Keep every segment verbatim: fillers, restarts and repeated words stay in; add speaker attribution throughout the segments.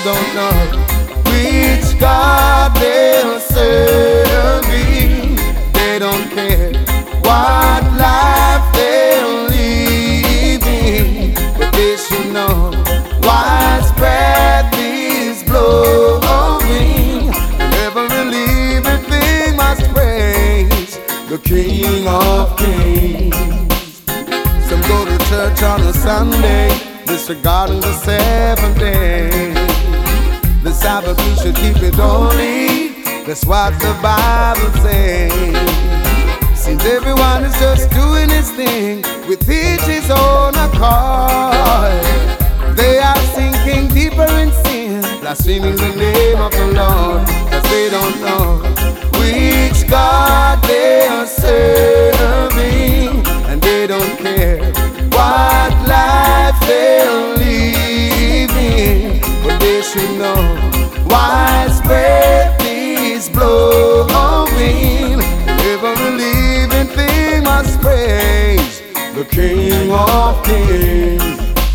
Speaker 1: don't know which God they're serving. They don't care what life they're living, but they should know widespread is blowing. And every living thing must praise the King of Kings. Some go to church on a Sunday, disregarding the seventh day. The Sabbath we should keep it holy, that's what the Bible says. Seems everyone is just doing his thing with each his own accord. They are sinking deeper in sin, blaspheming the name of the Lord, cause they don't know which God they are serving. And they don't care what life they're living, but they should know widespread is blowing. Every living thing must praise the King of Kings.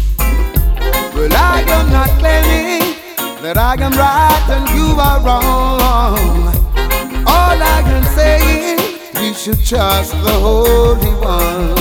Speaker 1: Well, I am not claiming that I am right and you are wrong. All I can say is we should trust the Holy One.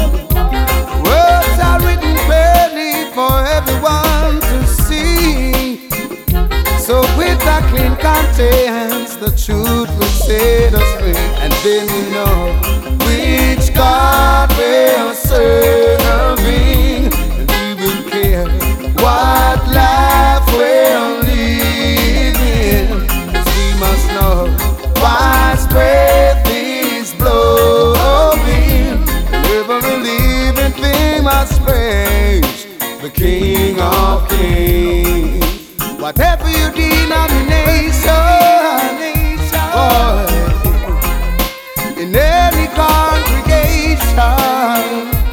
Speaker 1: Words are written clearly for everyone to see. So with a clean conscience, the truth will set us free. And then we know which God we are serving. And we will care what life we're living. Cause we must know widespread is blowing. And every living thing must praise the King of Kings. Whatever your denomination, boy, in any congregation,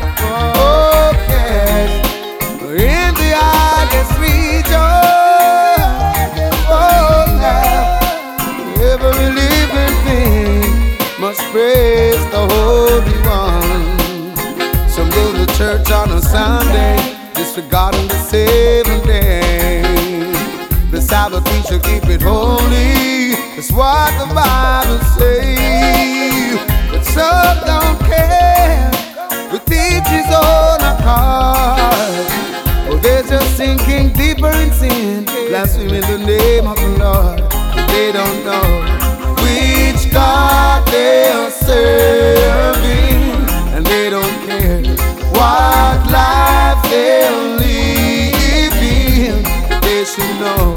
Speaker 1: oh yes, in the highest region, oh yeah, every living thing must praise the Holy One. Some go to church on a Sunday, disregarding the seventh day. The Sabbath we should keep it holy, that's what the Bible says. But some don't care, with each his own accord. Oh, they're just sinking deeper in sin, blaspheming the name of the Lord. They don't know which God they are serving. And they don't care what life they're living. They should know